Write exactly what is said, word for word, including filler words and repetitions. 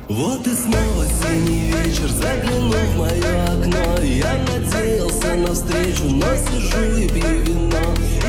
Вот и снова синий вечер, заглянул в мое окно. Я надеялся на встречу, но сижу и пью вино.